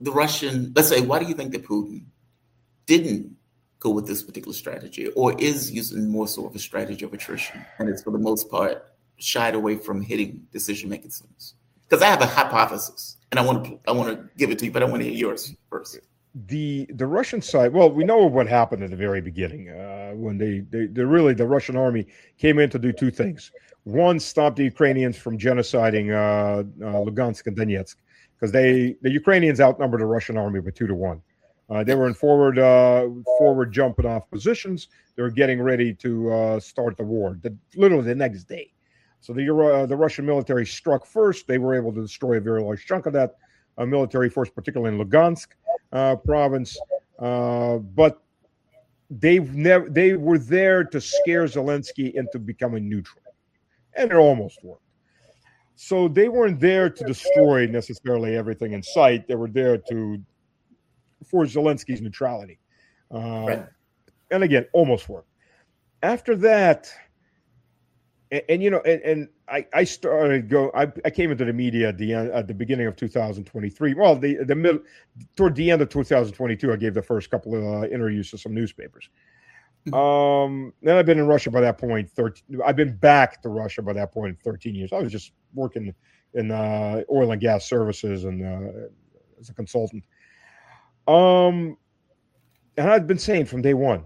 the Russian, let's say, why do you think that Putin didn't go with this particular strategy, or is using more sort of a strategy of attrition, and it's for the most part shied away from hitting decision-making centers? Because I have a hypothesis, and I want to give it to you, but I want to hear yours first. The Russian side, well, we know what happened at the very beginning when the Russian army came in to do two things. One, stop the Ukrainians from genociding Lugansk and Donetsk, because the Ukrainians outnumbered the Russian army by 2-1. They were in forward jumping off positions. They were getting ready to start the war, literally the next day. So the Russian military struck first. They were able to destroy a very large chunk of that military force, particularly in Lugansk province. But they were there to scare Zelensky into becoming neutral, and it almost worked. So they weren't there to destroy necessarily everything in sight. They were there for Zelensky's neutrality. Right. And again, almost worked. After that, and I started I came into the media at the beginning of 2023. Well, toward the end of 2022, I gave the first couple of interviews to some newspapers. Then I've been in Russia by that point. I've been back to Russia by that point 13 years. I was just working in oil and gas services and as a consultant. And I've been saying from day one,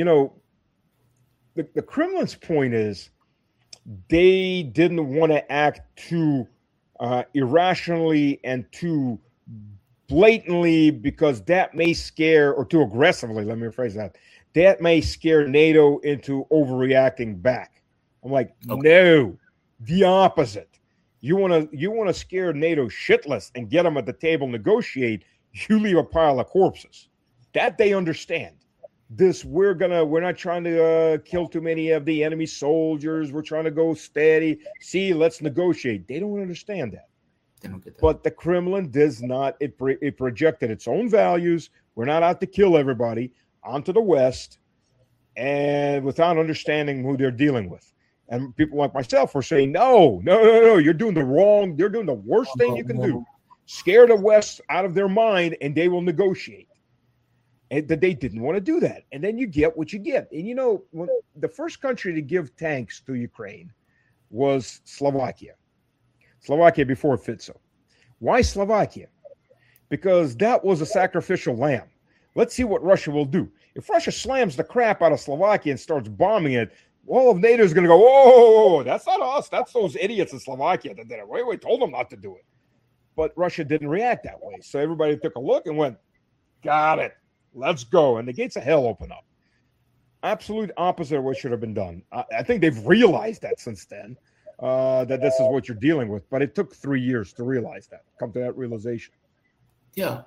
the Kremlin's point is they didn't want to act too irrationally and too blatantly, because that may scare, or too aggressively, let me rephrase that may scare NATO into overreacting back. I'm like, No, the opposite. You want to scare NATO shitless and get them at the table, negotiate. You leave a pile of corpses. That they understand. We're not trying to kill too many of the enemy soldiers. We're trying to go steady. See, let's negotiate. They don't understand that. They don't get that. But the Kremlin does not. It projected its own values. We're not out to kill everybody onto the West, and without understanding who they're dealing with. And people like myself were saying, no, you're doing the worst thing you can do. Scare the West out of their mind, and they will negotiate. And that they didn't want to do that. And then you get what you get. And when the first country to give tanks to Ukraine was Slovakia. Slovakia before Fico. Why Slovakia? Because that was a sacrificial lamb. Let's see what Russia will do. If Russia slams the crap out of Slovakia and starts bombing it, all of NATO is going to go, whoa, that's not us. That's those idiots in Slovakia that did it. We told them not to do it. But Russia didn't react that way. So everybody took a look and went, got it. Let's go. And the gates of hell open up. Absolute opposite of what should have been done. I think they've realized that since then, that this is what you're dealing with. But it took 3 years to realize that, come to that realization. Yeah.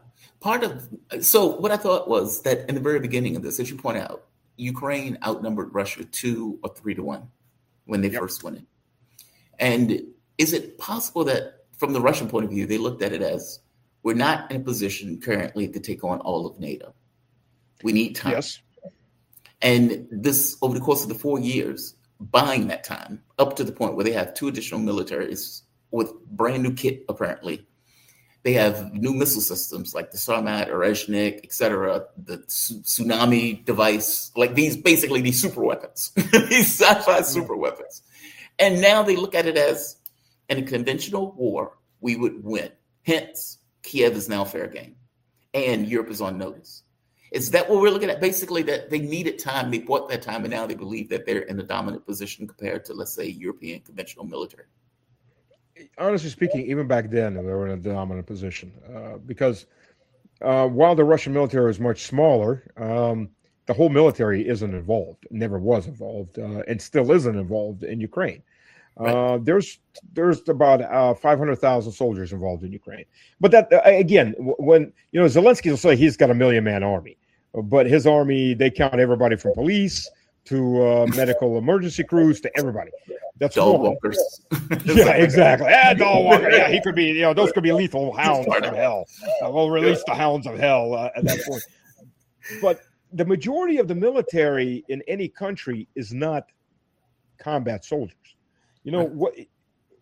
So what I thought was that in the very beginning of this, as you point out, Ukraine outnumbered Russia 2 or 3-1 when they first went in. And is it possible that from the Russian point of view, they looked at it as, we're not in a position currently to take on all of NATO. We need time. Yes. And this, over the course of the 4 years, buying that time up to the point where they have 2 additional militaries with brand new kit, apparently. They have new missile systems like the Sarmat, Orezhnik, et cetera, the tsunami device, like these super weapons, these sci-fi super weapons. And now they look at it as, in a conventional war, we would win. Hence, Kiev is now fair game. And Europe is on notice. Is that what we're looking at? Basically, that they needed time, they bought that time, and now they believe that they're in a dominant position compared to, let's say, European conventional military. Honestly speaking, even back then, they were in a dominant position because while the Russian military is much smaller, the whole military isn't involved, never was involved, and still isn't involved in Ukraine. Right. There's about 500,000 soldiers involved in Ukraine. But that, again, when Zelensky will say he's got a 1 million-man army, but his army, they count everybody from police to medical emergency crews to everybody. That's dog walkers. Yeah, exactly. Dog walker. Yeah, he could be. Those could be lethal hounds of hell. We'll release the hounds of hell at that point. But the majority of the military in any country is not combat soldiers. What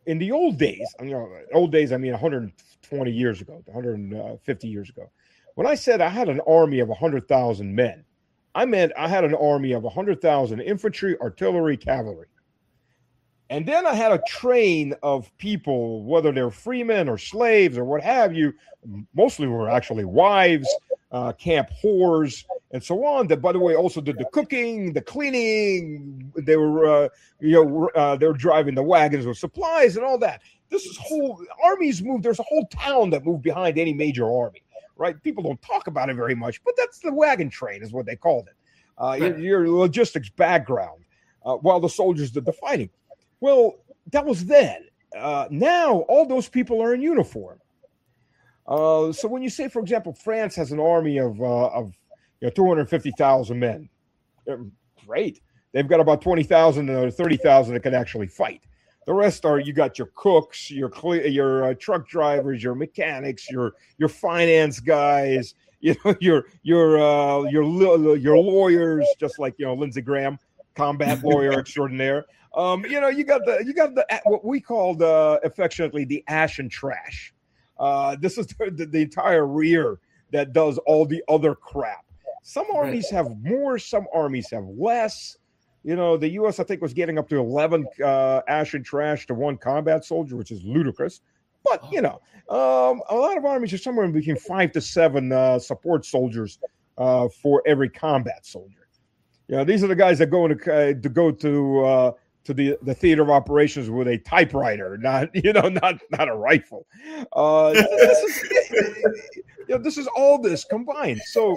in the old days, old days, I mean 120 years ago, 150 years ago, when I said I had an army of 100,000 men, I meant I had an army of 100,000 infantry, artillery, cavalry. And then I had a train of people, whether they're freemen or slaves or what have you, mostly were actually wives, camp whores, and so on. That, by the way, also did the cooking, the cleaning. They were, they were driving the wagons with supplies and all that. This is whole armies moved. There's a whole town that moved behind any major army, right? People don't talk about it very much, but that's the wagon train, is what they called it. Your logistics background while the soldiers did the fighting. Well, that was then. Now all those people are in uniform. So when you say, for example, France has an army of 250,000 men, great. They've got about 20,000 or 30,000 that can actually fight. The rest are, you got your cooks, your truck drivers, your mechanics, your finance guys, your lawyers, just like Lindsey Graham, combat lawyer extraordinaire. You got the what we called affectionately the ash and trash. This is the entire rear that does all the other crap. Some armies have more, some armies have less. The U.S. I think was getting up to 11 ash and trash to one combat soldier, which is ludicrous. But a lot of armies are somewhere in between 5 to 7 support soldiers for every combat soldier. These are the guys that go to the theater of operations with a typewriter, not a rifle. This is all this combined. So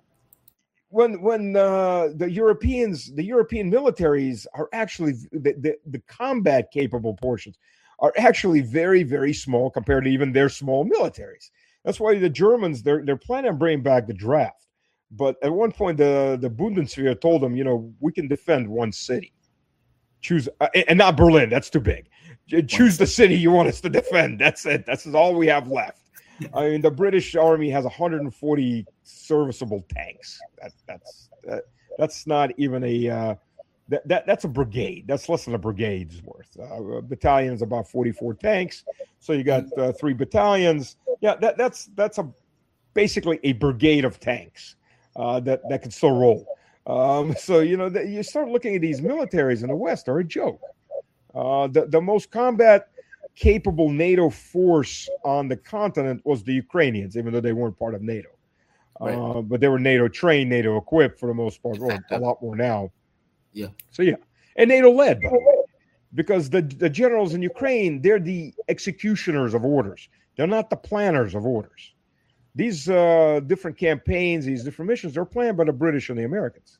when the European militaries are actually the combat capable portions are actually very, very small compared to even their small militaries. That's why the Germans they're planning on bringing back the draft. But at one point, the Bundeswehr told them, we can defend one city. Choose, and not Berlin. That's too big. Choose the city you want us to defend. That's it. That's all we have left. I mean, the British Army has 140 serviceable tanks. That's not even that's a brigade. That's less than a brigade's worth. A battalion's about 44 tanks. So you got 3 battalions. Yeah, that's basically a brigade of tanks that can still roll. So you start looking at these militaries in the West are a joke. The most combat capable NATO force on the continent was the Ukrainians, even though they weren't part of NATO. Right. But they were NATO trained, NATO equipped for the most part. Well, a lot more now. Yeah. So and NATO led, by the way, because the generals in Ukraine, they're the executioners of orders. They're not the planners of orders. These different campaigns, these different missions, are planned by the British and the Americans.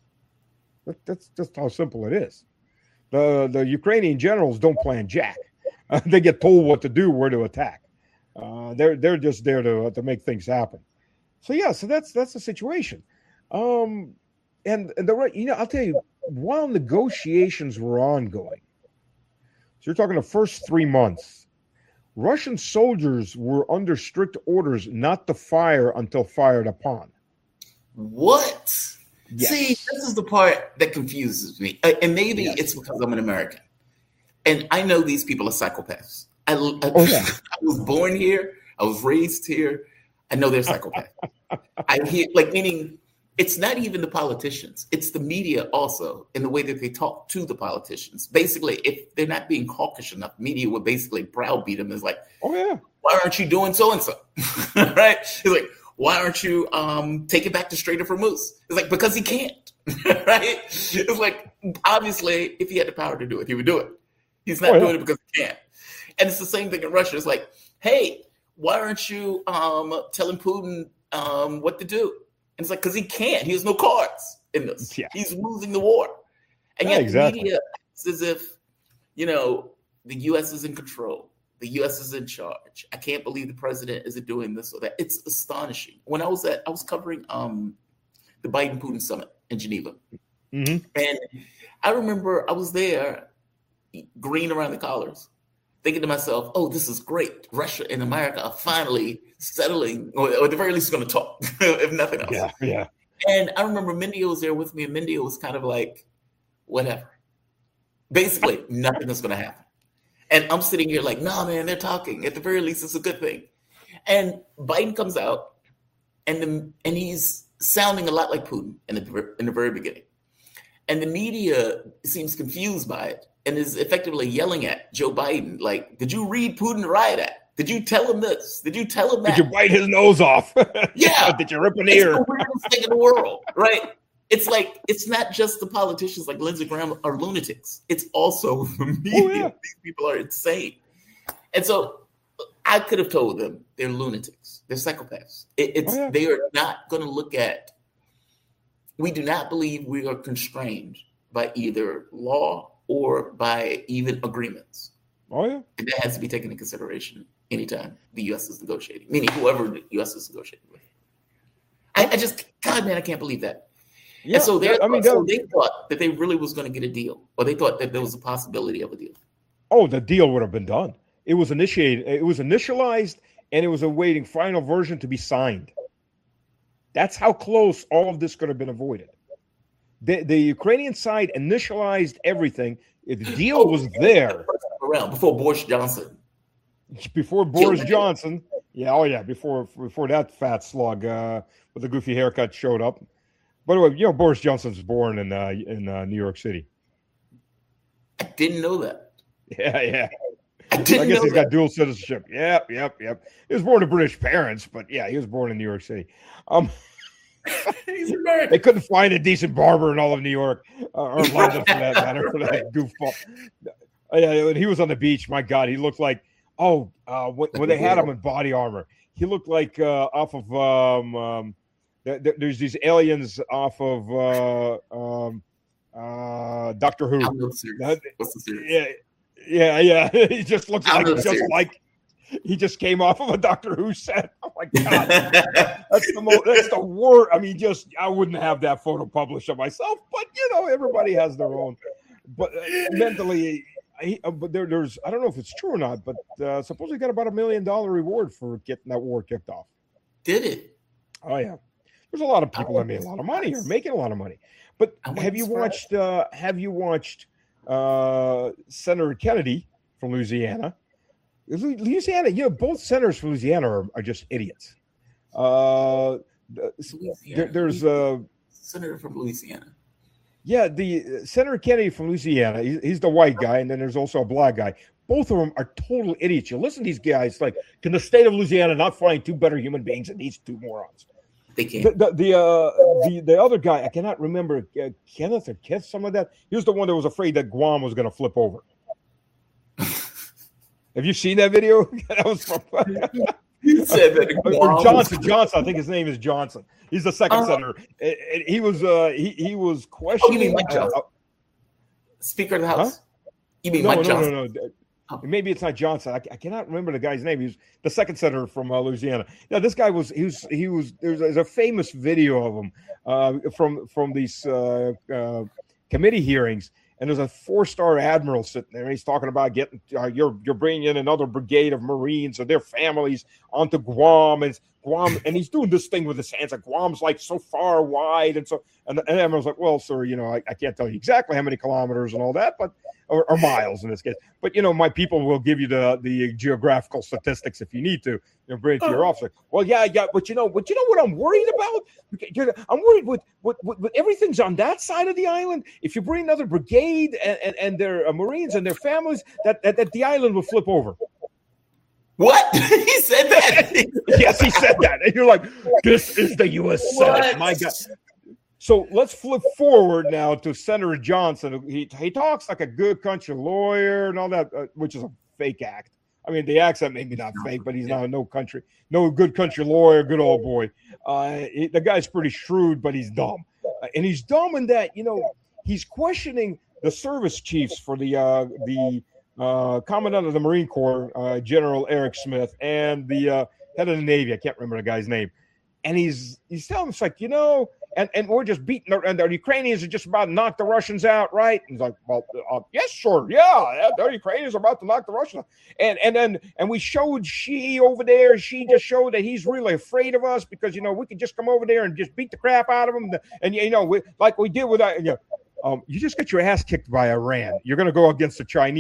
That's just how simple it is. The Ukrainian generals don't plan jack. They get told what to do, where to attack. They're just there to make things happen. So that's the situation. And I'll tell you, while negotiations were ongoing, so you're talking the first 3 months, Russian soldiers were under strict orders not to fire until fired upon. What? Yes. See, this is the part that confuses me. And maybe it's because I'm an American. And I know these people are psychopaths. I was born here. I was raised here. I know they're psychopaths. I hear, meaning it's not even the politicians. It's the media also, in the way that they talk to the politicians. Basically, if they're not being hawkish enough, media would basically browbeat them as why aren't you doing so-and-so? Right? It's like, why aren't you taking back the Strait of Hormuz? It's because he can't, right? It's obviously, if he had the power to do it, he would do it. He's not doing it because he can't. And it's the same thing in Russia. It's hey, why aren't you telling Putin what to do? And it's because he can't. He has no cards in this. Yeah. He's losing the war. And yet the media acts as if, the U.S. is in control. The U.S. is in charge. I can't believe the president isn't doing this or that. It's astonishing. When I was covering the Biden-Putin summit in Geneva. Mm-hmm. And I remember I was there, green around the collars, thinking to myself, oh, this is great. Russia and America are finally settling, or at the very least going to talk, if nothing else. Yeah. And I remember Mindy was there with me, and Mindy was kind of whatever. Basically, nothing is going to happen. And I'm sitting here like, nah, man, they're talking. At the very least, it's a good thing. And Biden comes out, and he's sounding a lot like Putin in the very beginning. And the media seems confused by it and is effectively yelling at Joe Biden, like, did you read Putin Riot Act? Did you tell him this? Did you tell him that? Did you bite his nose off? Yeah. Did you rip an ear? It's the weirdest thing in the world, right? It's like, it's not just the politicians like Lindsey Graham are lunatics. It's also the media. Oh, yeah. These people are insane. And so I could have told them they're lunatics. They're psychopaths. They are not going to look at, we do not believe we are constrained by either law or by even agreements. Oh, yeah. And that has to be taken into consideration anytime the U.S. is negotiating, meaning whoever the U.S. is negotiating with. I just, God, man, I can't believe that. Yeah, and so they thought that they really was going to get a deal, or they thought that there was a possibility of a deal. Oh, the deal would have been done. It was initiated. It was initialized, and it was awaiting final version to be signed. That's how close all of this could have been avoided. The Ukrainian side initialized everything. The deal was there. Before Boris Johnson. Before Boris Johnson. Yeah, oh yeah, before that fat slug with the goofy haircut showed up. By the way, you know, Boris Johnson's born in New York City. I didn't know that. Yeah. I guess he's got dual citizenship. Yep. He was born to British parents, but yeah, he was born in New York City. He's American. They couldn't find a decent barber in all of New York, or London for that matter, for that goofball. Yeah, when he was on the beach, my God, he looked like, when they had him in body armor, he looked like off of, there's these aliens off of Doctor Who. What's the series? Yeah. He just looks like he just came off of a Doctor Who set. Oh my God, that's the word. I mean, I wouldn't have that photo published of myself, but you know, everybody has their own. But mentally, but there's I don't know if it's true or not, but supposedly got about $1 million reward for getting that war kicked off. Did it? Oh yeah. There's a lot of people that made a lot of money or making a lot of money. But have you watched Senator Kennedy from Louisiana? Louisiana, you know, both senators from Louisiana are just idiots. There's a senator from Louisiana. Yeah, the Senator Kennedy from Louisiana. He's the white guy, and then there's also a black guy. Both of them are total idiots. You listen to these guys, like, can the state of Louisiana not find two better human beings than these two morons? They can't. The other guy, I cannot remember, Kenneth or Keith, some of that. He was the one that was afraid that Guam was going to flip over. Have you seen that video? That was from He said that Johnson. I think his name is Johnson. He's the second senator. He was questioning. You mean Mike Johnson? Speaker of the House. Huh? You mean Mike Johnson? No. Maybe it's not Johnson. I cannot remember the guy's name. He was the second senator from Louisiana. Yeah, this guy was. There's a famous video of him from these committee hearings. And there's a 4-star admiral sitting there. And he's talking about getting you're bringing in another brigade of Marines or their families onto Guam, and he's doing this thing with his hands. Like Guam's like so far wide, and the admiral's like, well, sir, you know, I can't tell you exactly how many kilometers and all that, but or miles in this case. But you know, my people will give you the geographical statistics if you need to. You know, bring it to your officer. Well, yeah, but you know what I'm worried about? I'm worried with everything's on that side of the island. If you bring another brigade and their Marines and their families, that the island will flip over. What? He said that? Yes, he said that. And you're like, this is the U.S. Senate. My God. So let's flip forward now to Senator Johnson. He talks like a good country lawyer and all that, which is a fake act. I mean, the accent maybe not fake, but he's not no good country lawyer, good old boy. The guy's pretty shrewd, but he's dumb. And he's dumb in that, you know, he's questioning the service chiefs for the Commandant of the Marine Corps, General Eric Smith, and the head of the Navy. I can't remember the guy's name. And he's telling them, it's like, you know, and we're just beating, and the Ukrainians are just about to knock the Russians out, right? And he's like, well, yes, sure, yeah, the Ukrainians are about to knock the Russians out. And we showed she over there. She just showed that he's really afraid of us because, you know, we could just come over there and just beat the crap out of him. And, you know, like we did with that, you just got your ass kicked by Iran. You're going to go against the Chinese.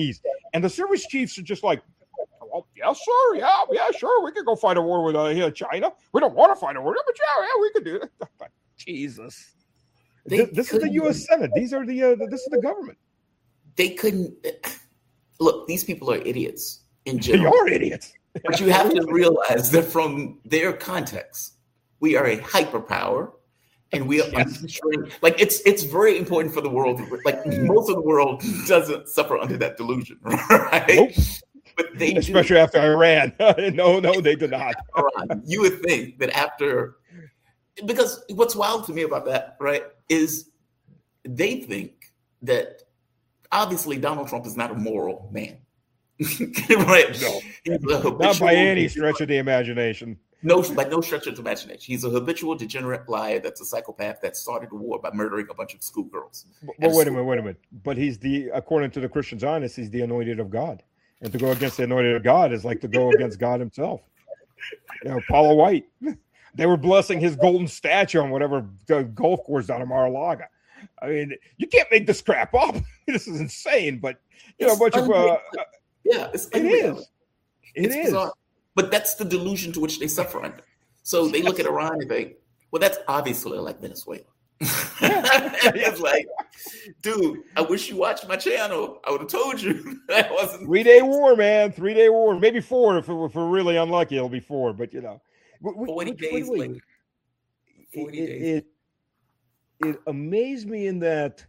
And the service chiefs are just like, well, yes, sir. Yeah, sure. We could go fight a war with China. We don't want to fight a war, but yeah, we could do it. Jesus. This is the U.S. Senate. These are this is the government. They couldn't look. These people are idiots in general. They are idiots. But you have to realize that from their context, we are a hyperpower, and we are like it's very important for the world. Like most of the world doesn't suffer under that delusion, right? Nope. But they especially after Iran. No, they do not. You would think that after, because what's wild to me about that, right, is they think that obviously Donald Trump is not a moral man. Right? No. Not by any stretch of the imagination. No, by no stretch of the imagination. He's a habitual degenerate liar that's a psychopath that started a war by murdering a bunch of schoolgirls. But wait a minute. But he's according to the Christian Zionists, he's the anointed of God. And to go against the anointed of God is like to go against God himself. Paula White. They were blessing his golden statue on whatever golf course down in Mar-a-Lago. I mean, you can't make this crap up. This is insane. But a bunch of it's unreal. It is. Bizarre. But that's the delusion to which they suffer under. So they look at Iran and think, well, that's obviously like Venezuela. It's like, dude, I wish you watched my channel. I would have told you that wasn't 3-day war, man. 3-day war, maybe 4 if we're really unlucky. It'll be 4, but 40 days. Like 40 days. It amazed me in that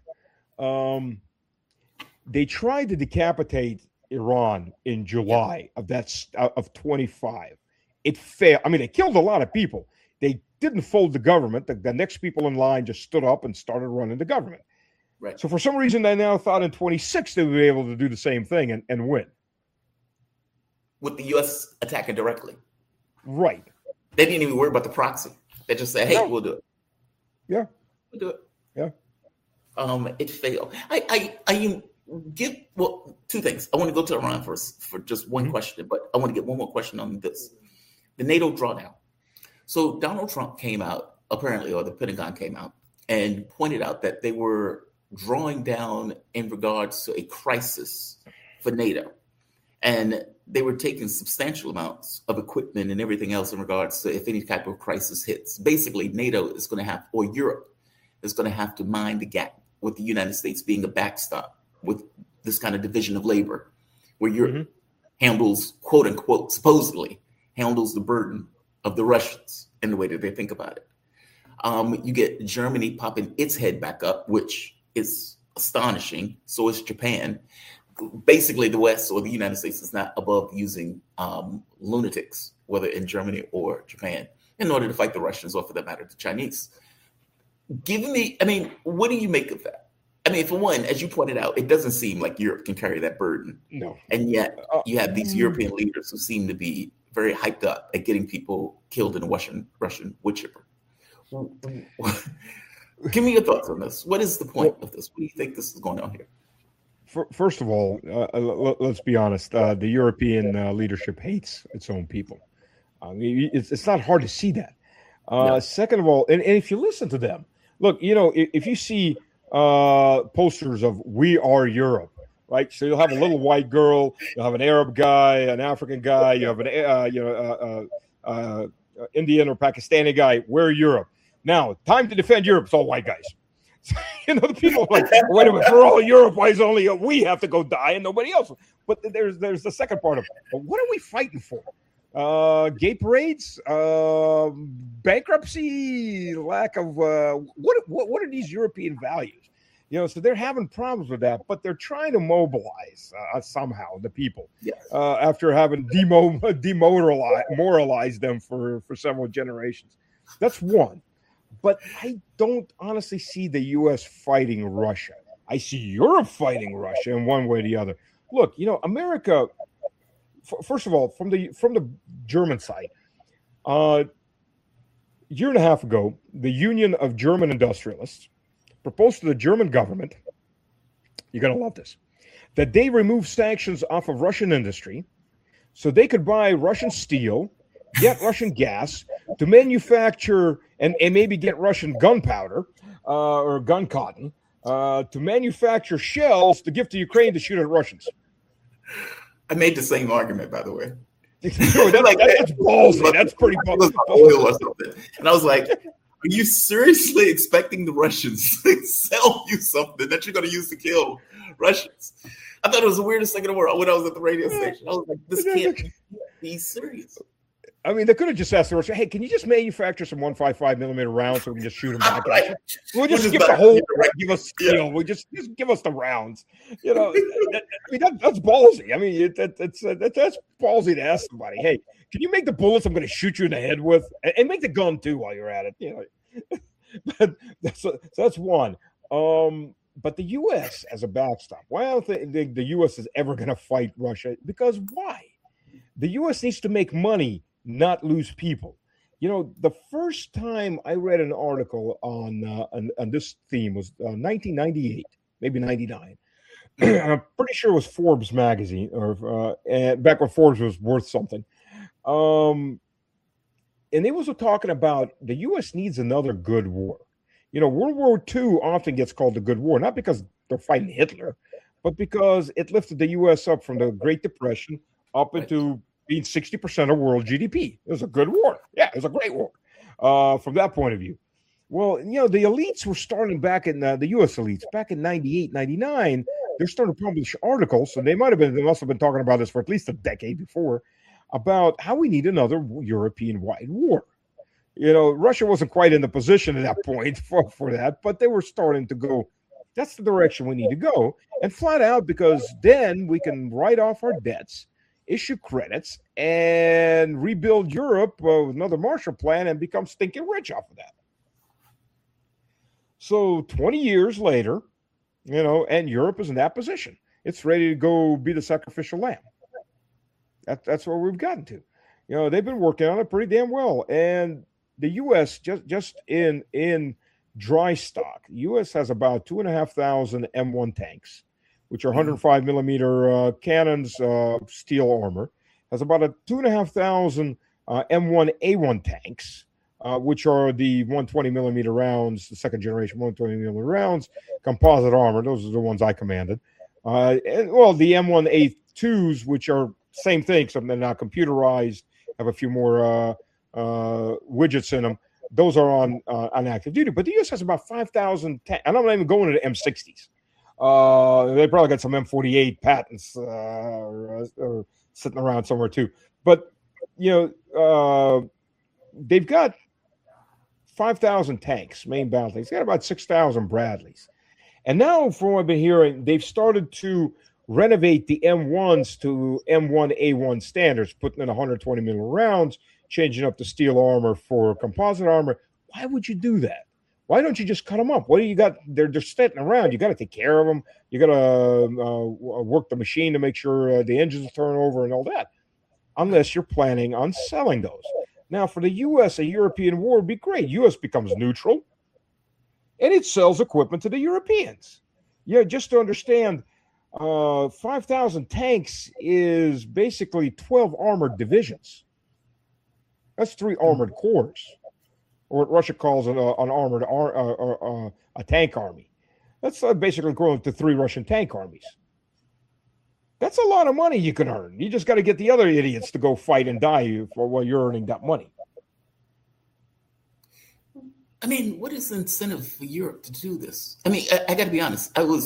they tried to decapitate Iran in July of 25. It failed. I mean, they killed a lot of people. They didn't fold the government. The next people in line just stood up and started running the government. Right. So for some reason, they now thought in 26 they would be able to do the same thing and win. With the U.S. attacking directly. Right. They didn't even worry about the proxy. They just said, hey, we'll do it. Yeah. We'll do it. Yeah. It failed. I get, well, 2 things. I want to go to Iran first for just one question, but I want to get one more question on this. The NATO drawdown. So Donald Trump came out, apparently, or the Pentagon came out, and pointed out that they were drawing down in regards to a crisis for NATO. And they were taking substantial amounts of equipment and everything else in regards to if any type of crisis hits. Basically, NATO is going to have, or Europe is going to have to mind the gap with the United States being a backstop with this kind of division of labor, where Europe handles, quote unquote, supposedly handles the burden of the Russians in the way that they think about it. You get Germany popping its head back up, which is astonishing. So is Japan. Basically, the West or the United States is not above using lunatics, whether in Germany or Japan, in order to fight the Russians or, for that matter, the Chinese. What do you make of that? I mean, for one, as you pointed out, it doesn't seem like Europe can carry that burden. No. And yet you have these European leaders who seem to be very hyped up at getting people killed in a Russian wood chipper. Give me your thoughts on this. What is the point of this? What do you think this is going on here? First of all, let's be honest. The European leadership hates its own people. I mean, it's not hard to see that. No. Second of all, and if you listen to them, look, if you see posters of "We Are Europe," right? So you'll have a little white girl, you'll have an Arab guy, an African guy, you have an Indian or Pakistani guy. We're Europe. Now, time to defend Europe. It's all white guys. The people are like, wait a minute, for all Europe, why is only we have to go die and nobody else? But there's the second part of it. But what are we fighting for? Gay parades, bankruptcy, lack of what are these European values? So they're having problems with that, but they're trying to mobilize somehow the people. Yes. After having demoralized them for several generations. That's one. But I don't honestly see the U.S. fighting Russia. I see Europe fighting Russia in one way or the other. Look, America. First of all, from the German side, a year and a half ago, the Union of German Industrialists proposed to the German government, you're going to love this, that they remove sanctions off of Russian industry so they could buy Russian steel, get Russian gas to manufacture and maybe get Russian gunpowder or gun cotton to manufacture shells to give to Ukraine to shoot at Russians. I made the same argument, by the way. That's ballsy. That's pretty ballsy. Oil or something. And I was like, are you seriously expecting the Russians to sell you something that you're going to use to kill Russians? I thought it was the weirdest thing in the world when I was at the radio station. I was like, this can't be serious. I mean, they could have just asked the Russians, hey, can you just manufacture some 155 millimeter rounds so we can just shoot them back? Right. We'll just skip the whole give us steel. Yeah. We'll just give us the rounds. You know, that's ballsy. I mean, that's ballsy to ask somebody, hey, can you make the bullets I'm going to shoot you in the head with? And make the gun, too, while you're at it. You know, but that's one. But the U.S. as a backstop, why don't the U.S. is ever going to fight Russia? Because why? The U.S. needs to make money, not lose people. You know, the first time I read an article on this theme was 1998, maybe 99. I'm pretty sure it was Forbes magazine, or back when Forbes was worth something. And they was talking about the U.S. needs another good war. You know, World War II often gets called the good war, not because they're fighting Hitler, but because it lifted the U.S. up from the Great Depression up into being 60% of world GDP. It was a good war. Yeah, it was a great war from that point of view. Well, you know, the elites were starting back in the U.S. elites back in 98, 99. They're starting to publish articles, and they must have been talking about this for at least a decade before, about how we need another European-wide war. You know, Russia wasn't quite in the position at that point for that, but they were starting to go, that's the direction we need to go. And flat out, because then we can write off our debts, issue credits, and rebuild Europe with another Marshall Plan and become stinking rich off of that. So 20 years later, you know, and Europe is in that position. It's ready to go be the sacrificial lamb. That's where we've gotten to. You know, they've been working on it pretty damn well. And the U.S. just in dry stock, the U.S. has about 2,500 M1 tanks, which are 105 millimeter cannons, steel armor. Has about a 2,500 M1A1 tanks, which are the 120 millimeter rounds, the second generation 120 millimeter rounds, composite armor. Those are the ones I commanded. And well, the M1A2s, which are same thing, except they're not computerized, have a few more widgets in them. Those are on active duty. But the U.S. has about 5,000 tanks. And I'm not even going to the M60s. They probably got some M48 patents or sitting around somewhere too. But, you know, they've got 5,000 tanks, main battle tanks. They got about 6,000 Bradleys. And now, from what I've been hearing, they've started to renovate the M1s to M1A1 standards, putting in 120 millimeter rounds, changing up the steel armor for composite armor. Why would you do that? Why don't you just cut them up? What do you got? They're sitting around. You got to take care of them. You got to work the machine to make sure the engines turn over and all that, unless you're planning on selling those. Now, for the U.S., a European war would be great. U.S. becomes neutral, and it sells equipment to the Europeans. Yeah, just to understand, 5,000 tanks is basically 12 armored divisions. That's 3 armored corps, or what Russia calls an armored a tank army. That's basically equivalent to 3 Russian tank armies. That's a lot of money you can earn. You just got to get the other idiots to go fight and die while you're earning that money. I mean, what is the incentive for Europe to do this? I mean, I got to be honest.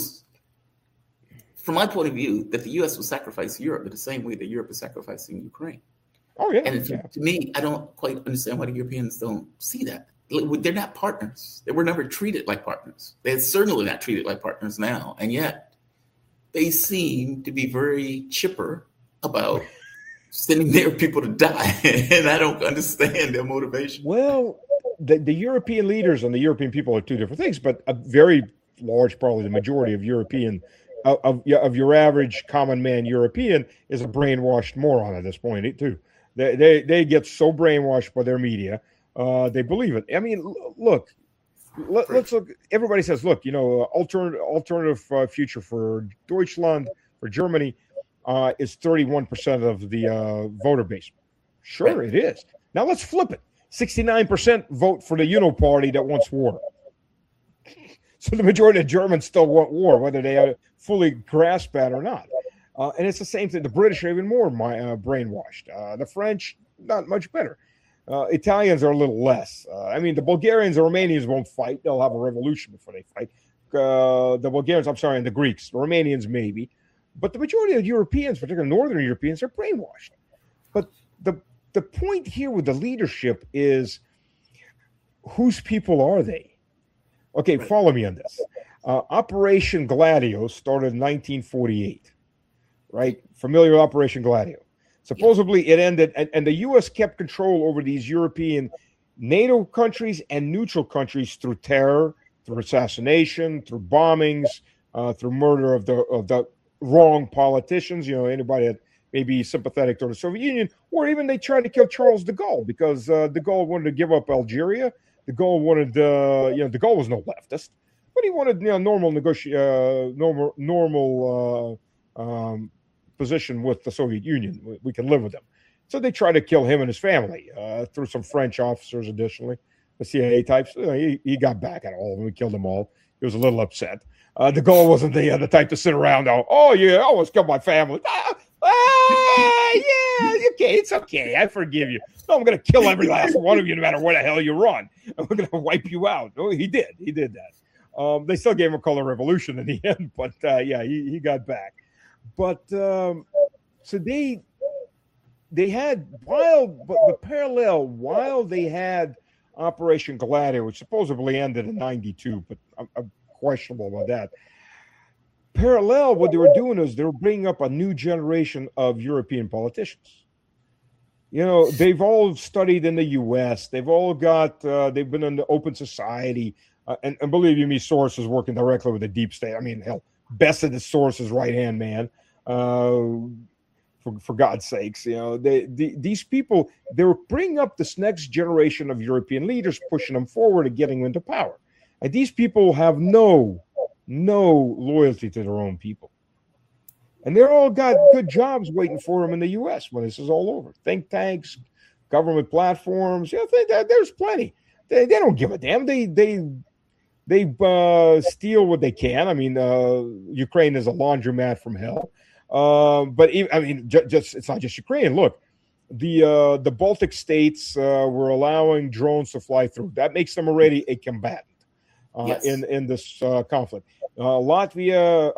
From my point of view, that the U.S. will sacrifice Europe in the same way that Europe is sacrificing Ukraine. Oh, yeah. And to me, I don't quite understand why the Europeans don't see that. They're not partners. They were never treated like partners. They're certainly not treated like partners now. And yet, they seem to be very chipper about sending their people to die. And I don't understand their motivation. Well, the European leaders and the European people are two different things, but a very large, probably the majority of European, of your average common man European is a brainwashed moron at this point, too. They get so brainwashed by their media, they believe it. I mean, look, let's look. Everybody says, look, you know, alternative future for Deutschland, for Germany, is 31% of the voter base. Sure, it is. Now let's flip it. 69% vote for the Uniparty that wants war. So the majority of Germans still want war, whether they fully grasp that or not. And it's the same thing. The British are even more brainwashed. The French, not much better. Italians are a little less. I mean, the Bulgarians and Romanians won't fight. They'll have a revolution before they fight. The Bulgarians, I'm sorry, and the Greeks. The Romanians, maybe. But the majority of Europeans, particularly Northern Europeans, are brainwashed. But the point here with the leadership is, whose people are they? Okay, follow me on this. Operation Gladio started in 1948, right? Familiar with Operation Gladio. Supposedly it ended, and the U.S. kept control over these European NATO countries and neutral countries through terror, through assassination, through bombings, through murder of the wrong politicians. You know, anybody that may be sympathetic to the Soviet Union, or even they tried to kill Charles de Gaulle because de Gaulle wanted to give up Algeria. De Gaulle wanted, de Gaulle was no leftist, but he wanted, normal position with the Soviet Union. We can live with them. So they tried to kill him and his family through some French officers, additionally, the CIA types. He got back at all of them. We killed them all. He was a little upset. De Gaulle wasn't the type to sit around. Oh, yeah, I always kill my family. Yeah, okay, it's okay. I forgive you. No, I'm going to kill every last one of you, no matter where the hell you run. And we're going to wipe you out. Oh, he did. He did that. They still gave him a color revolution in the end, but he got back. But so they had while they had Operation Gladio, which supposedly ended in 92, but I'm questionable about that. Parallel, what they were doing is they were bringing up a new generation of European politicians. They've all studied in the U.S. They've all got, they've been in the open society. And believe you me, Soros is working directly with the deep state. I mean, hell, best of the Soros' right-hand man. For God's sakes, these people, they were bringing up this next generation of European leaders, pushing them forward and getting them into power. And these people have no loyalty to their own people. And they're all got good jobs waiting for them in the U.S. when this is all over. Think tanks, government platforms, there's plenty. They don't give a damn. They steal what they can. I mean, Ukraine is a laundromat from hell. But it's not just Ukraine. Look, the Baltic states were allowing drones to fly through. That makes them already a combatant in this conflict. Latvia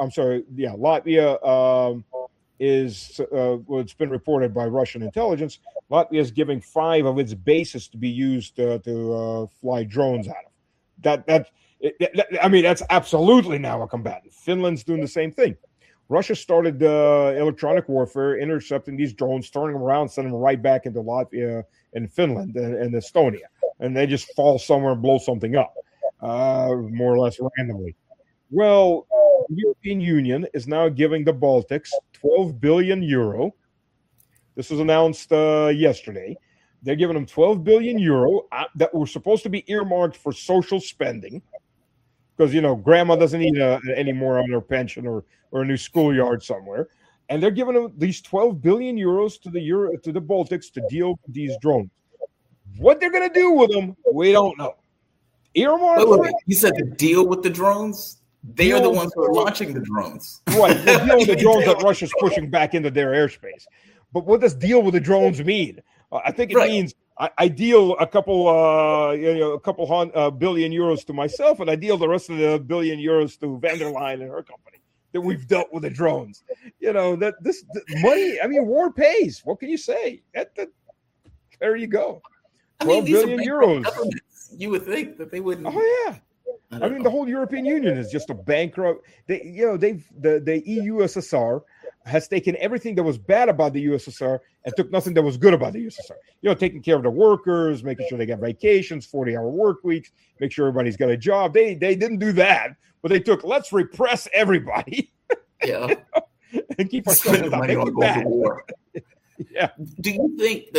is it's been reported by Russian intelligence. Latvia is giving 5 of its bases to be used to fly drones out of. That's absolutely now a combatant. Finland's doing the same thing. Russia started electronic warfare, intercepting these drones, turning them around, sending them right back into Latvia and Finland and Estonia. And they just fall somewhere and blow something up, more or less randomly. Well, the European Union is now giving the Baltics 12 billion euro. This was announced yesterday. They're giving them 12 billion euro that were supposed to be earmarked for social spending. Because, grandma doesn't need any more on her pension or a new schoolyard somewhere. And they're giving them these 12 billion euros to the Baltics to deal with these drones. What they're going to do with them, we don't know. Wait, you said to deal with the drones? They are the ones who are launching the drones. Right. They'll deal with the drones that Russia's pushing back into their airspace. But what does deal with the drones mean? I think it means I deal a couple billion euros to myself, and I deal the rest of the billion euros to van der Leyen and her company that we've dealt with the drones. That this money. I mean, war pays. What can you say? There you go. 12 billion euros. You would think that they wouldn't. Oh yeah. I mean, the whole European Union is just a bankrupt. The EU-SSR has taken everything that was bad about the USSR and took nothing that was good about the USSR. Taking care of the workers, making sure they got vacations, 40-hour work weeks, make sure everybody's got a job. They didn't do that, but they took, let's repress everybody. Yeah. And keep our children out. Make it bad. Yeah. Do you think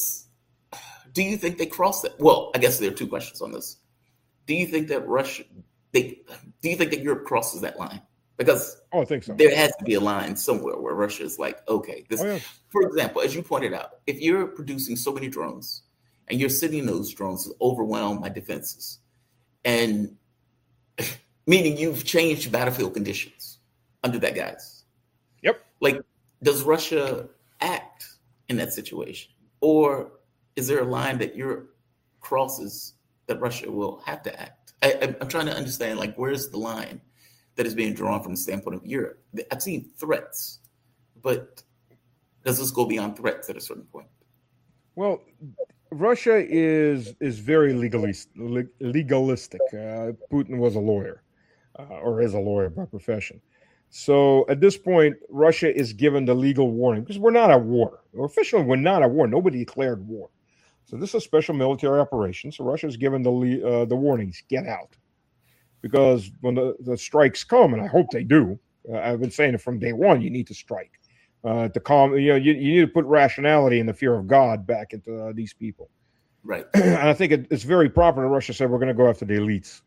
they crossed it? Well, I guess there are 2 questions on this. Do you think that do you think that Europe crosses that line? Because I think so. There has to be a line somewhere where Russia is like, okay, this. For example, as you pointed out, if you're producing so many drones and you're sending those drones to overwhelm my defenses, and meaning you've changed battlefield conditions under that guise. Yep. Like Does Russia act in that situation? Or is there a line that Europe crosses that Russia will have to act? I'm trying to understand, like, where's the line that is being drawn from the standpoint of Europe? I've seen threats, but does this go beyond threats at a certain point? Well, Russia is very legalistic. Putin was a lawyer, or is a lawyer by profession. So at this point, Russia is given the legal warning because we're not at war. Officially, we're not at war. Nobody declared war. So this is a special military operation. So Russia is given the warnings: get out, because when the strikes come, and I hope they do. I've been saying it from day one. You need to strike to calm. You need to put rationality and the fear of God back into these people. Right. And I think it's very proper that Russia said we're going to go after the elites.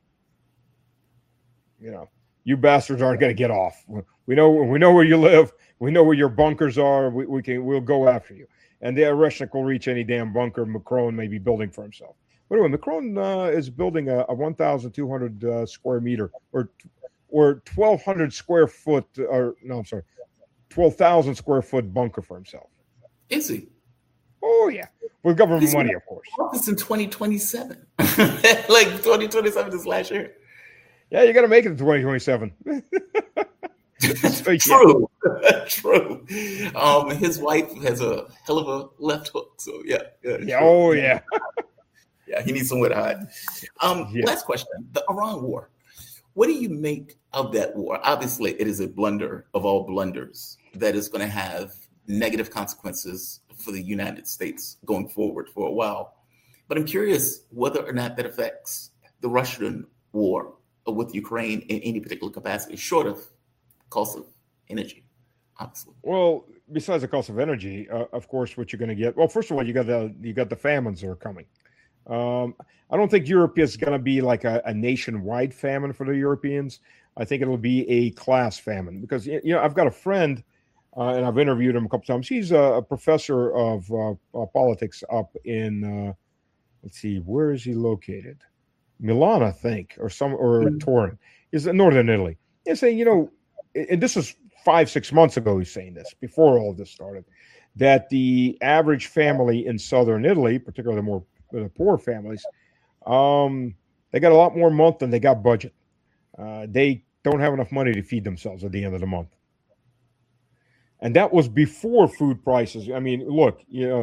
You bastards aren't going to get off. We know where you live. We know where your bunkers are. We'll go after you. And the Russia will reach any damn bunker Macron may be building for himself. By the way, Macron is building a 1,200 square meter or 1,200 square foot, 12,000 square foot bunker for himself. Is he? Oh yeah, with government money, of course. It's in 2027. Like 2027 is last year. Yeah, you got to make it to 2027. True. True. His wife has a hell of a left hook. So yeah. Oh yeah. Yeah, he needs somewhere to hide. Last question: the Iran war. What do you make of that war? Obviously, it is a blunder of all blunders that is going to have negative consequences for the United States going forward for a while. But I'm curious whether or not that affects the Russian war with Ukraine in any particular capacity, short of cost of energy, obviously. Well, besides the cost of energy, of course, what you're going to get. Well, first of all, you got the famines that are coming. I don't think Europe is going to be like a nationwide famine for the Europeans. I think it'll be a class famine because I've got a friend, and I've interviewed him a couple times. He's a professor of politics up in let's see, where is he located? Milan, I think, or Turin. Is in northern Italy. He's saying, and this was 5-6 months ago. He's saying this before all of this started, that the average family in southern Italy, particularly the poor families, they got a lot more month than they got budget. They don't have enough money to feed themselves at the end of the month. And that was before food prices. I mean, look,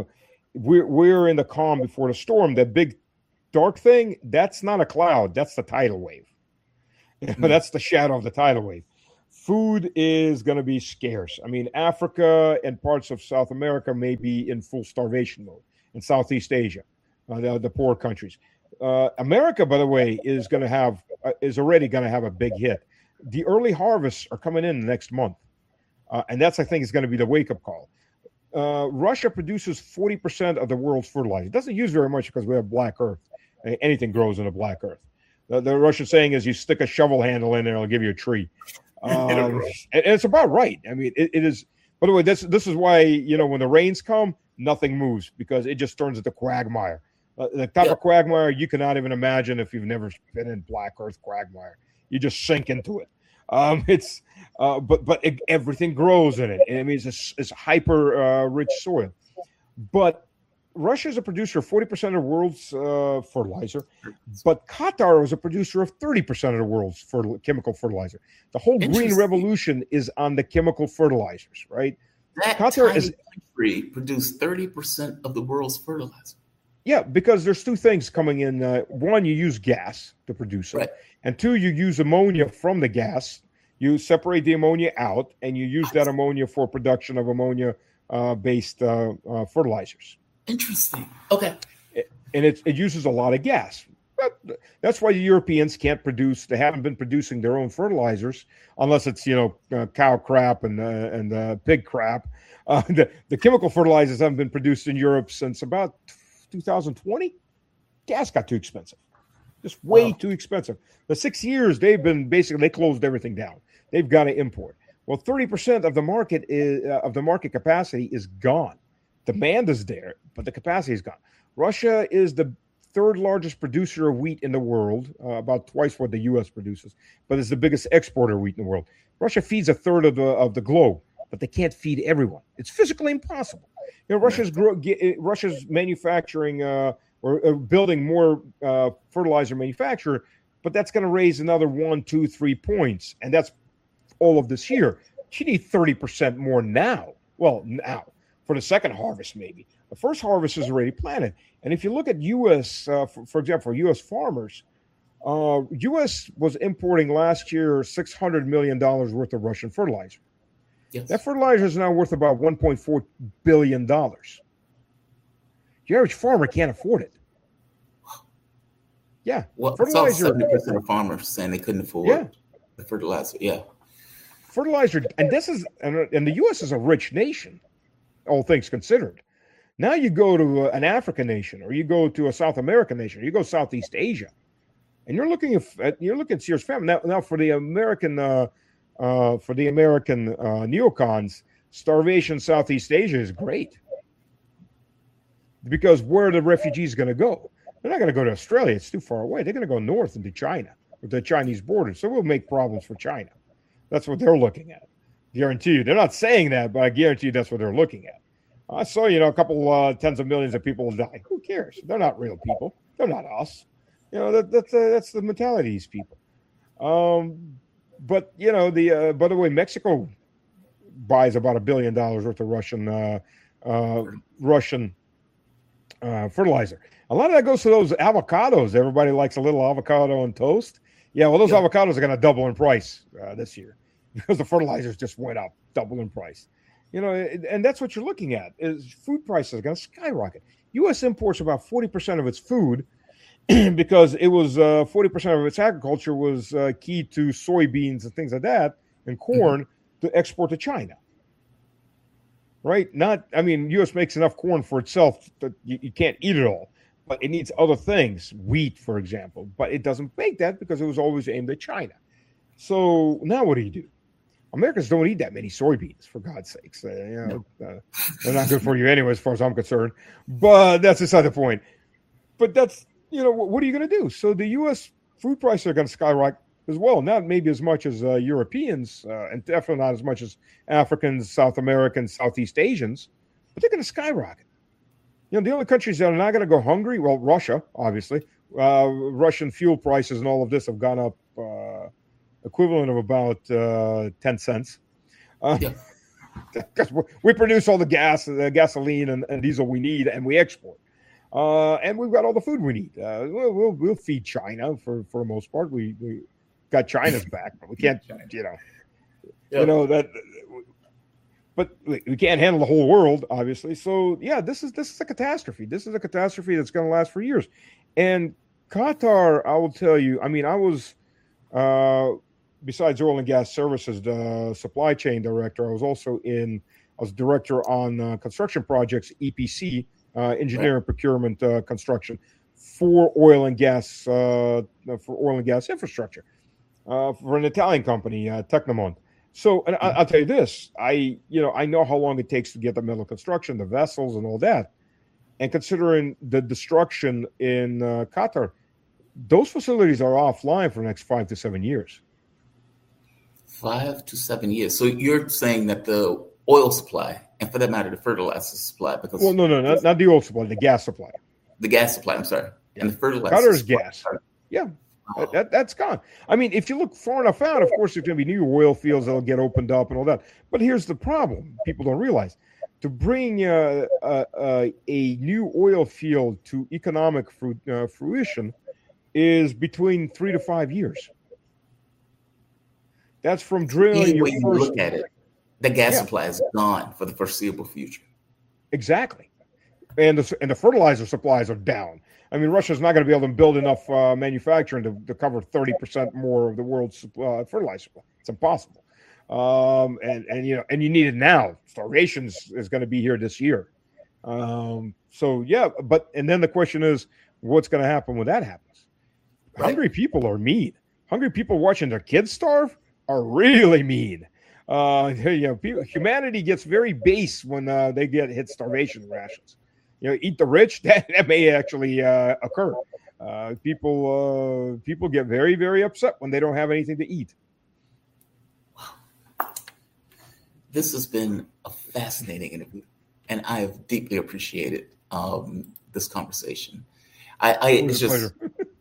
we're in the calm before the storm. That big dark thing, that's not a cloud. That's the tidal wave. That's the shadow of the tidal wave. Food is going to be scarce. I mean, Africa and parts of South America may be in full starvation mode, in Southeast Asia, the poor countries. America, by the way, is already going to have a big hit. The early harvests are coming in next month, and that's, I think, is going to be the wake-up call. Russia produces 40% of the world's fertilizer. It doesn't use very much because we have black earth. Anything grows in a black earth. The Russian saying is, you stick a shovel handle in there, it'll give you a tree. And it's about right. I mean, it is. By the way, this is why when the rains come, nothing moves because it just turns into quagmire. The type of quagmire you cannot even imagine if you've never been in black earth quagmire. You just sink into it. But everything grows in it. I mean, it's hyper rich soil. But Russia is a producer of 40% of the world's fertilizer, but Qatar is a producer of 30% of the world's chemical fertilizer. The whole green revolution is on the chemical fertilizers, right? That Qatar country produced 30% of the world's fertilizer. Yeah, because there's two things coming in. One, you use gas to produce it. Right. And two, you use ammonia from the gas. You separate the ammonia out, and you use that ammonia for production of ammonia-based fertilizers. Interesting. Okay. And it uses a lot of gas. But that's why the Europeans can't produce. They haven't been producing their own fertilizers unless it's cow crap and pig crap. The chemical fertilizers haven't been produced in Europe since about 2020. Gas got too expensive, just way too expensive. The 6 years they closed everything down. They've got to import. Well, 30% of the market of the market capacity is gone. Demand is there, but the capacity is gone. Russia is the third largest producer of wheat in the world, about twice what the U.S. produces, but it's the biggest exporter of wheat in the world. Russia feeds a third of the globe. but they can't feed everyone. It's physically impossible. Russia's manufacturing or building more fertilizer manufacturer, but that's going to raise another 1, 2, 3 points, and that's all of this year. You need 30% more now. Well, now for the second harvest, maybe. The first harvest is already planted. And if you look at U.S., for example, U.S. farmers, U.S. was importing last year $600 million worth of Russian fertilizer. Yes. That fertilizer is now worth about $1.4 billion. The average farmer can't afford it. Yeah. Well, fertilizer. 70% of farmers saying they couldn't afford the fertilizer. Yeah. Fertilizer, and the U.S. is a rich nation, all things considered. Now you go to an African nation, or you go to a South American nation, or you go Southeast Asia, and you're looking at serious famine. Now for the American neocons, starvation in Southeast Asia is great, because where are the refugees going to go? They're not going to go to Australia; it's too far away. They're going to go north into China, with the Chinese border. So we'll make problems for China. That's what they're looking at. Guarantee you. They're not saying that, but I guarantee you that's what they're looking at. I saw, a couple tens of millions of people die. Who cares? They're not real people. They're not us. That's the mentality of these people. But by the way, Mexico buys about $1 billion worth of Russian fertilizer. A lot of that goes to those avocados. Everybody likes a little avocado on toast. Yeah, well, those avocados are going to double in price this year because the fertilizers just went up, double in price. And that's what you're looking at is food prices are going to skyrocket. U.S. imports about 40% of its food because it was 40% of its agriculture was key to soybeans and things like that and corn to export to China. Right? U.S. makes enough corn for itself that you can't eat it all, but it needs other things, wheat, for example. But it doesn't make that because it was always aimed at China. So now what do? Americans don't eat that many soybeans, for God's sakes. They're not good for you anyway, as far as I'm concerned. But that's beside the point. But that's, what are you going to do? So the U.S. food prices are going to skyrocket as well. Not maybe as much as Europeans, and definitely not as much as Africans, South Americans, Southeast Asians, but they're going to skyrocket. The only countries that are not going to go hungry, well, Russia, obviously. Russian fuel prices and all of this have gone up equivalent of about 10 cents. Because we produce all the gasoline and diesel we need, and we export. And we've got all the food we need. We'll feed China for the most part. We got China's back, but we can't, that. But we can't handle the whole world, obviously. So this is a catastrophe. This is a catastrophe that's going to last for years. And Qatar, I will tell you. I was. Besides oil and gas services, the supply chain director, I was director on construction projects, EPC, engineering, procurement, construction for oil and gas infrastructure for an Italian company, Tecnomont. So, and I'll tell you this, I know how long it takes to get the metal construction, the vessels and all that. And considering the destruction in Qatar, those facilities are offline for the next 5 to 7 years. 5 to 7 years. So you're saying that the oil supply, and for that matter, the fertilizer supply, because no, not the oil supply, the gas supply. The gas supply. I'm sorry, and the fertilizer. Qatar's gas. Yeah, that's gone. If you look far enough out, of course, there's going to be new oil fields that'll get opened up and all that. But here's the problem: people don't realize to bring a new oil field to economic fruition is between 3 to 5 years. That's from drilling your first. Look at it, the gas supply is gone for the foreseeable future. Exactly, and the fertilizer supplies are down. Russia's not going to be able to build enough manufacturing to cover 30% more of the world's fertilizer supply. It's impossible, and you need it now. Starvation is going to be here this year. But then the question is, what's going to happen when that happens? Right. Hungry people are mean. Hungry people watching their kids starve are really mean. Humanity gets very base when they get hit starvation rations. Eat the rich. That may actually occur. People get very, very upset when they don't have anything to eat. this has been a fascinating interview, and I have deeply appreciated this conversation. It's just,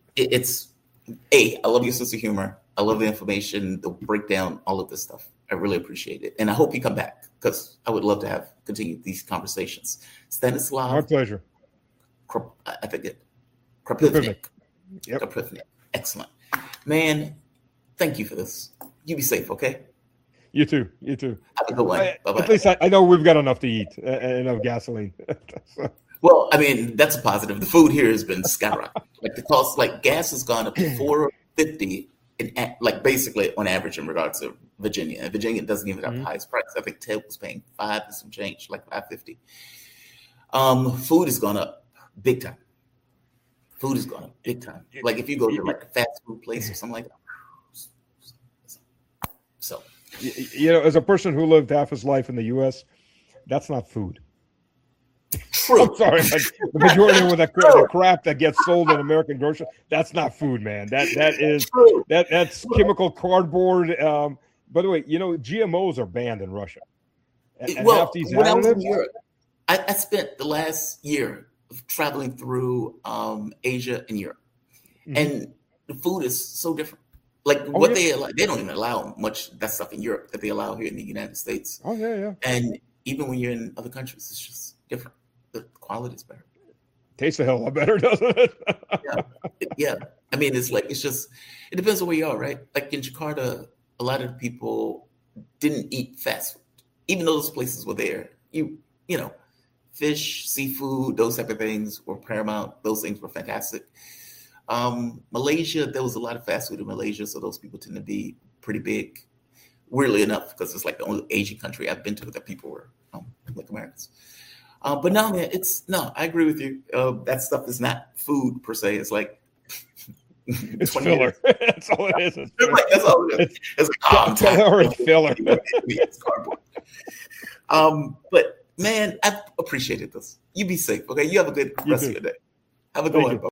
I love your sense of humor. I love the information, the breakdown, all of this stuff. I really appreciate it. And I hope you come back because I would love to continue these conversations. Stanislav. My pleasure. I think it. Krapivnik. Yep. Krapivnik. Excellent. Man, thank you for this. You be safe, okay? You too. Have a good one. Bye-bye. At least I know we've got enough to eat and enough gasoline. So. Well, I mean, that's a positive. The food here has been skyrocketing. Like the cost, like gas has gone up to $4.50, like basically on average in regards to Virginia. And Virginia doesn't even have the highest price. I think Ted was paying $5 and some change, like $5.50. Food has gone up big time. Like if you go to like a fast food place or something like that. So, as a person who lived half his life in the U.S., that's not food. True. I'm sorry, but the majority of the crap that gets sold in American grocery, that's not food, man. That's chemical cardboard. By the way, GMOs are banned in Russia. And when I was in Europe, I spent the last year traveling through Asia and Europe, and the food is so different. Like they don't even allow much of that stuff in Europe that they allow here in the United States. Oh yeah. And even when you're in other countries, it's just different. The quality is better. Tastes a hell of a lot better, doesn't it? Yeah. I mean, it depends on where you are, right? Like in Jakarta, a lot of people didn't eat fast food, even though those places were there. Fish, seafood, those type of things were paramount. Those things were fantastic. Malaysia, there was a lot of fast food in Malaysia, so those people tend to be pretty big. Weirdly enough, because it's like the only Asian country I've been to that people were like Americans. But no, man, I agree with you. That stuff is not food per se. It's like it's filler. That's all it is. That's all it is. It's like filler. It's cardboard. But man, I've appreciated this. You be safe, okay? You have a good rest of your day. Have a good one.